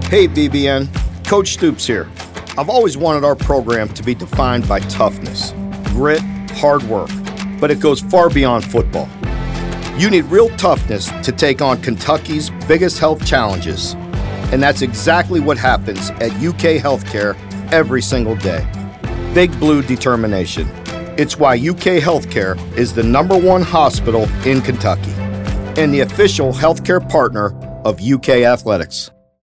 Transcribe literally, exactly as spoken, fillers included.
Hey B B N, Coach Stoops here. I've always wanted our program to be defined by toughness, grit, hard work, but it goes far beyond football. You need real toughness to take on Kentucky's biggest health challenges, and that's exactly what happens at U K Healthcare every single day. Big Blue determination. It's why U K Healthcare is the number one hospital in Kentucky and the official healthcare partner of U K Athletics.